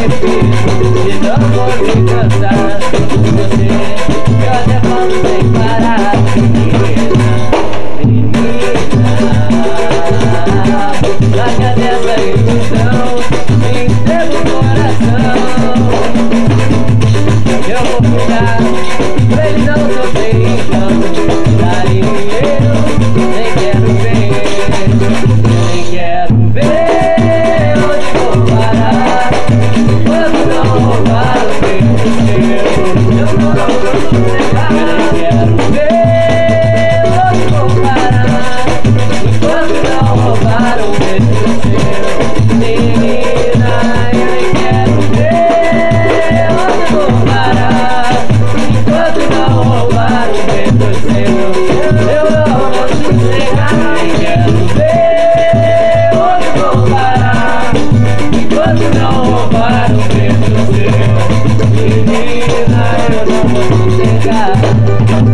repito e não vou me cansar de você. Eu até falo sem parar. Larga dessa ilusão, me entrega o coração. Eu vou cuidar pra ele não sofrer então. Daí eu nem quero ver onde vou parar. Quando não roubar o meu seu, eu não vou negar. Nem quero ver onde vou parar. Enquanto não roubar o meu seu, menina, eu nem quero ver onde vou parar. Enquanto não roubar o meu seu, eu não vou sossegar. Nem quero ver onde vou parar. Enquanto não roubar o meu seu, menina, eu não vou sossegar.